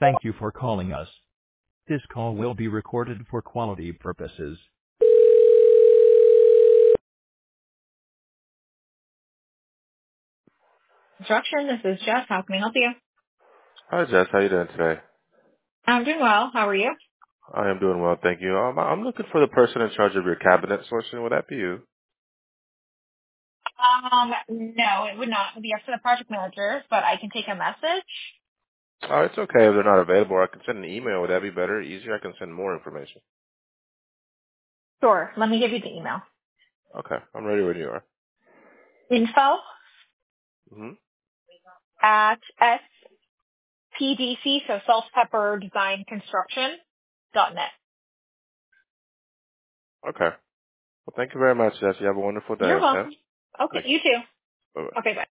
Thank you for calling us. This call will be recorded for quality purposes. Construction, this is Jess. How can I help you? Hi, Jess. How you doing today? I'm doing well. How are you? I am doing well, thank you. I'm looking for the person in charge of your cabinet sourcing. Would that be you? No, it would not be up to the project manager, but I can take a message. Oh, it's okay if they're not available. I can send an email. Would that be better? Easier? I can send more information. Sure. Let me give you the email. Okay, I'm ready when you are. Info Mm-hmm. at SPDC, so Salt Pepper Design Construction .net. Okay. Well, thank you very much, Jess. You have a wonderful day, You're okay? welcome. Okay, Thank you. you too. Bye-bye. Okay, bye.